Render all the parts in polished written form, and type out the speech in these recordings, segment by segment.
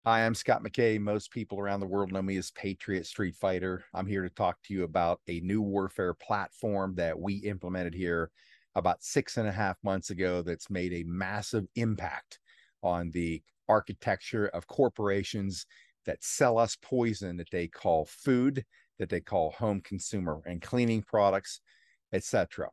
Hi, I'm Scott McKay. Most people around the world know me as Patriot Street Fighter. I'm here to talk to you about a new warfare platform that we implemented here about 6.5 months ago that's made a massive impact on the architecture of corporations that sell us poison that they call food, that they call home consumer and cleaning products, etc.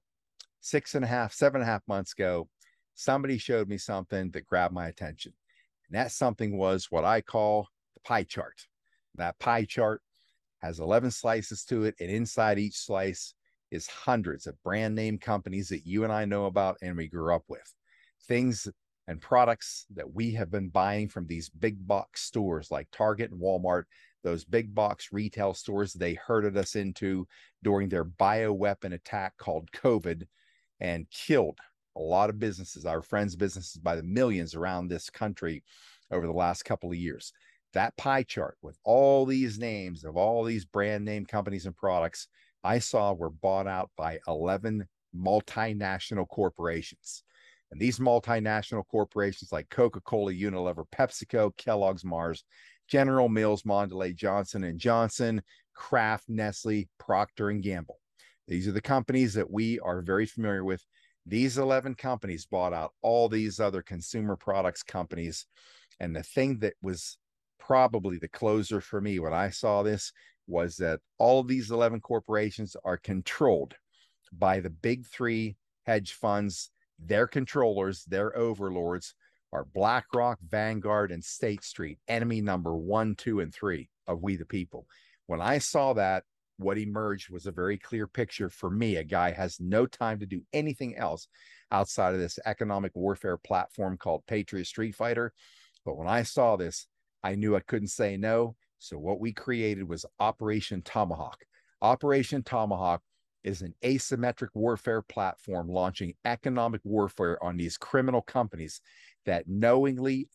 6.5, 7.5 months ago, somebody showed me something that grabbed my attention. And that something was what I call the pie chart. That pie chart has 11 slices to it, and inside each slice is hundreds of brand name companies that you and I know about and we grew up with. Things and products that we have been buying from these big box stores like Target and Walmart, those big box retail stores they herded us into during their bioweapon attack called COVID and killed a lot of businesses, our friends' businesses, by the millions around this country over the last couple of years. That pie chart with all these names of all these brand name companies and products I saw were bought out by 11 multinational corporations. And these multinational corporations like Coca-Cola, Unilever, PepsiCo, Kellogg's, Mars, General Mills, Mondelez, Johnson & Johnson, Kraft, Nestle, Procter & Gamble. These are the companies that we are very familiar with. These 11 companies bought out all these other consumer products companies. And the thing that was probably the closer for me when I saw this was that all of these 11 corporations are controlled by the big three hedge funds. Their controllers, their overlords are BlackRock, Vanguard, and State Street, enemy number 1, 2, and 3 of we the people. When I saw that, what emerged was a very clear picture for me. A guy has no time to do anything else outside of this economic warfare platform called Patriot Street Fighter. But when I saw this, I knew I couldn't say no. So what we created was Operation Tomahawk. Operation Tomahawk is an asymmetric warfare platform launching economic warfare on these criminal companies that knowingly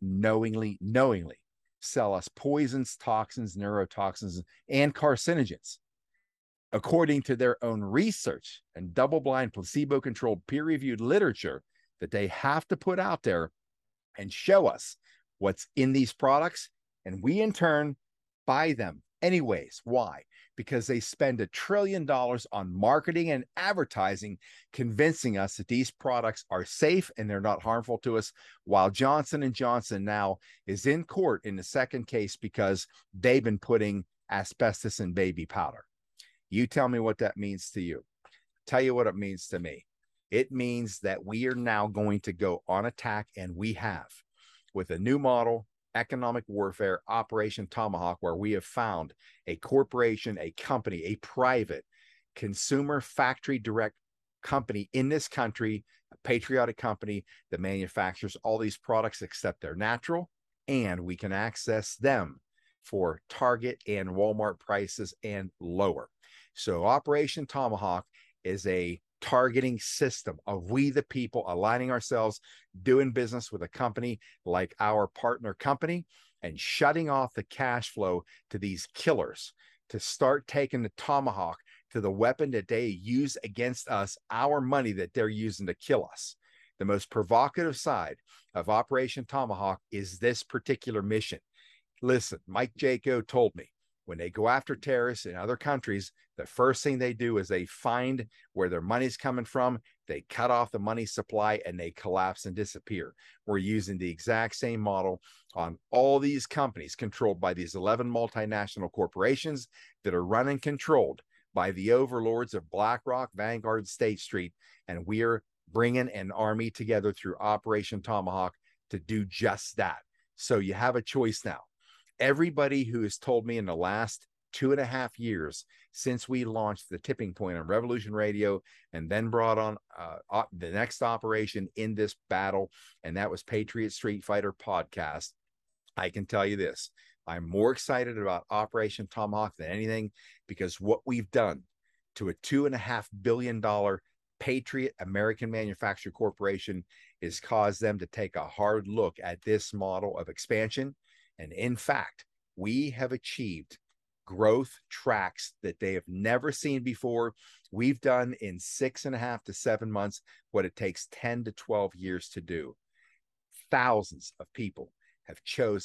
sell us poisons, toxins, neurotoxins, and carcinogens according to their own research and double-blind, placebo-controlled, peer-reviewed literature that they have to put out there and show us what's in these products. And we, in turn, buy them anyways. Why? Because they spend $1 trillion on marketing and advertising, convincing us that these products are safe and they're not harmful to us, while Johnson & Johnson now is in court in the second case because they've been putting asbestos in baby powder. You tell me what that means to you. Tell you what it means to me. It means that we are now going to go on attack, and we have, with a new model, economic warfare, Operation Tomahawk, where we have found a corporation, a company, a private consumer factory direct company in this country, a patriotic company that manufactures all these products except they're natural, and we can access them for Target and Walmart prices and lower. So Operation Tomahawk is a targeting system of we the people aligning ourselves, doing business with a company like our partner company, and shutting off the cash flow to these killers to start taking the tomahawk to the weapon that they use against us, our money that they're using to kill us. The most provocative side of Operation Tomahawk is this particular mission. Listen, Mike Jaco told me when they go after terrorists in other countries, the first thing they do is they find where their money's coming from, they cut off the money supply, and they collapse and disappear. We're using the exact same model on all these companies controlled by these 11 multinational corporations that are run and controlled by the overlords of BlackRock, Vanguard, State Street, and we're bringing an army together through Operation Tomahawk to do just that. So you have a choice now. Everybody who has told me in the last 2.5 years since we launched the Tipping Point on Revolution Radio and then brought on the next operation in this battle, and that was Patriot Street Fighter podcast, I can tell you this. I'm more excited about Operation Tomahawk than anything because what we've done to a $2.5 billion Patriot American Manufacturing Corporation is caused them to take a hard look at this model of expansion. And in fact, we have achieved growth tracks that they have never seen before. We've done in 6.5 to 7 months what it takes 10 to 12 years to do. Thousands of people have chosen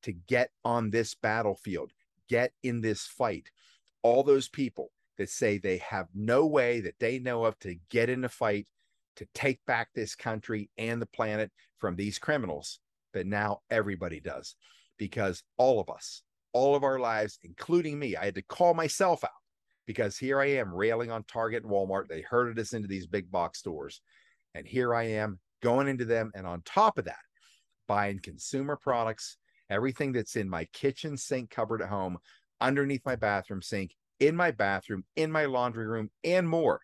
to get on this battlefield, get in this fight. All those people that say they have no way that they know of to get in a fight to take back this country and the planet from these criminals, but now everybody does, because all of us, all of our lives, including me, I had to call myself out, because here I am railing on Target and Walmart. They herded us into these big box stores, and here I am going into them, and on top of that, buying consumer products, everything that's in my kitchen sink cupboard at home, underneath my bathroom sink, in my bathroom, in my laundry room, and more.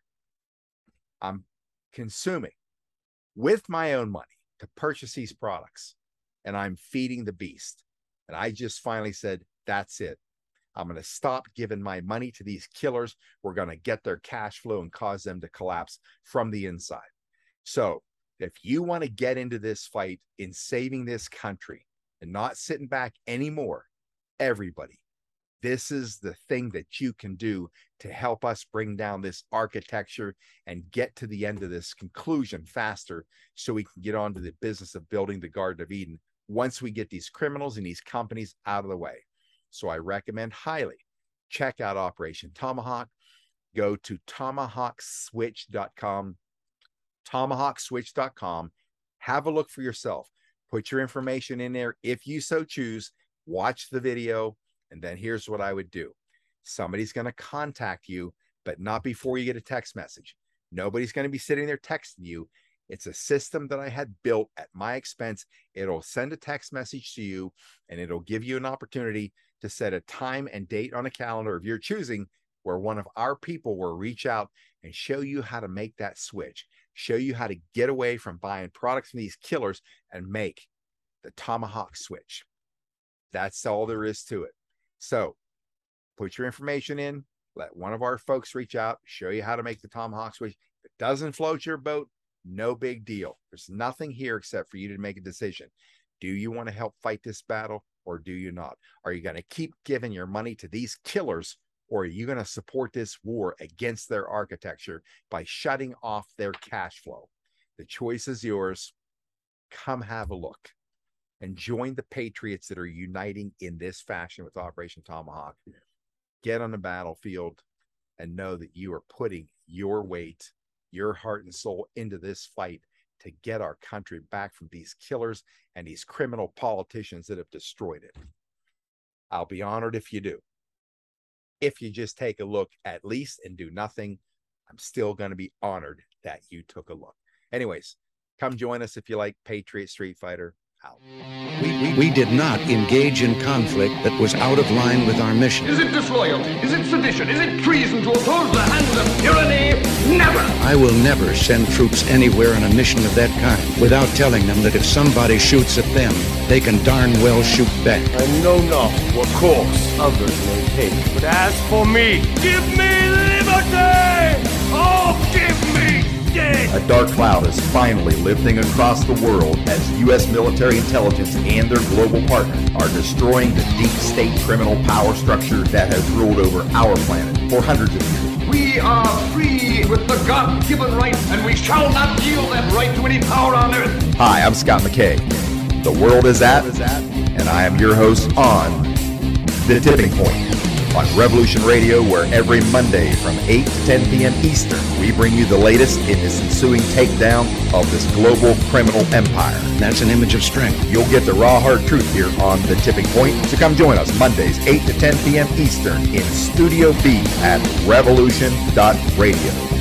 I'm consuming with my own money to purchase these products, and I'm feeding the beast. And I just finally said, that's it. I'm going to stop giving my money to these killers. We're going to get their cash flow and cause them to collapse from the inside. So if you want to get into this fight in saving this country and not sitting back anymore, everybody, this is the thing that you can do to help us bring down this architecture and get to the end of this conclusion faster, so we can get on to the business of building the Garden of Eden once we get these criminals and these companies out of the way. So I recommend highly, check out Operation Tomahawk. Go to tomahawkswitch.com, tomahawkswitch.com. Have a look for yourself. Put your information in there if you so choose. Watch the video. And then here's what I would do. Somebody's going to contact you, but not before you get a text message. Nobody's going to be sitting there texting you. It's a system that I had built at my expense. It'll send a text message to you, and it'll give you an opportunity to set a time and date on a calendar of your choosing, where one of our people will reach out and show you how to make that switch, show you how to get away from buying products from these killers and make the Tomahawk switch. That's all there is to it. So put your information in, let one of our folks reach out, show you how to make the Tomahawk switch. If it doesn't float your boat, no big deal. There's nothing here except for you to make a decision. Do you want to help fight this battle, or do you not? Are you going to keep giving your money to these killers, or are you going to support this war against their architecture by shutting off their cash flow? The choice is yours. Come have a look and join the patriots that are uniting in this fashion with Operation Tomahawk. Get on the battlefield and know that you are putting your weight, your heart and soul into this fight to get our country back from these killers and these criminal politicians that have destroyed it. I'll be honored if you do. If you just take a look at least and do nothing, I'm still going to be honored that you took a look. Anyways, come join us if you like Patriot Street Fighter. Out. We did not engage in conflict that was out of line with our mission. Is it disloyalty? Is it sedition? Is it treason to oppose the hands of tyranny? Never! I will never send troops anywhere on a mission of that kind without telling them that if somebody shoots at them, they can darn well shoot back. I know not what course others may take, but as for me, give me liberty! Oh, give me death! A dark cloud is finally lifting across the world as U.S. military intelligence and their global partners are destroying the deep state criminal power structure that has ruled over our planet for hundreds of years. We are free with the God-given right, and we shall not yield that right to any power on earth. Hi, I'm Scott McKay. The world is at, and I am your host on The Tipping Point on Revolution Radio, where every Monday from 8 to 10 p.m. Eastern, we bring you the latest in this ensuing takedown of this global criminal empire. That's an image of strength. You'll get the raw, hard truth here on The Tipping Point, so come join us Mondays, 8 to 10 p.m. Eastern in Studio B at revolution.radio.